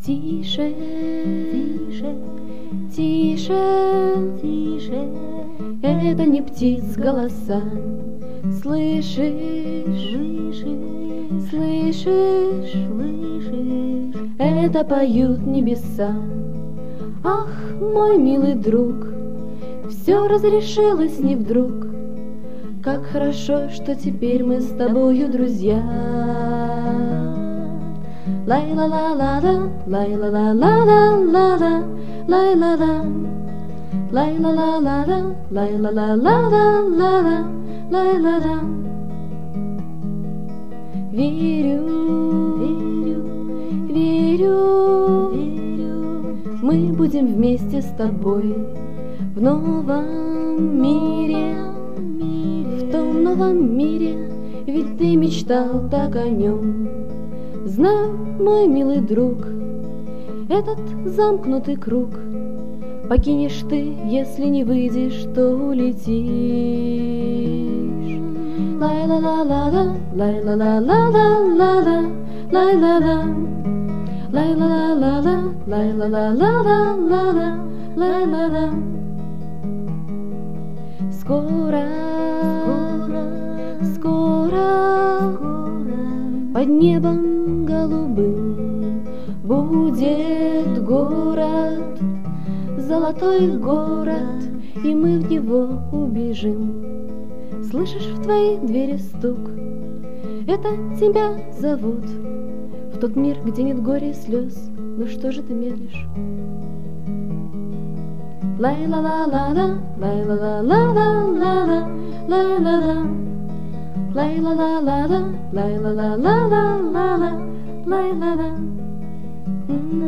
Тише, тише, тише, тише, это не птиц голоса. Слышишь, слышишь, слышишь, слышишь, это поют небеса. Ах, мой милый друг, все разрешилось не вдруг. Как хорошо, что теперь мы с тобою друзья. Лай-ла-ла-ла-ла, лай-ла-ла-ла-ла-ла-ла, лай-ла-ла, лай-ла-ла-ла-ла, лай-ла-ла-ла-ла-ла, лай-ла-ла. Верю, верю, верю, верю, мы будем вместе с тобой в новом мире, в том новом мире, ведь ты мечтал так о нем. Знай, мой милый друг, этот замкнутый круг покинешь ты, если не выйдешь, то улетишь. Лай-ла-ла-ла-ла, лай-ла-ла-ла-ла-ла-ла, лай-ла-ла, лай-ла-ла-ла-ла, лай-ла-ла-ла-ла-ла-ла, лай-ла-ла. Скоро, скоро, скоро под небом голубым будет город, золотой город, и мы в него убежим. Слышишь, в твоей двери стук, это тебя зовут в тот мир, где нет горя и слез. Ну что же ты медлишь? Лай-ла-ла-ла-ла, лай-ла-ла-ла-ла-ла-ла, лай-ла-ла, лай-ла-ла-ла-ла, лай-ла-ла-ла-ла-ла-ла, лай-ла-ла.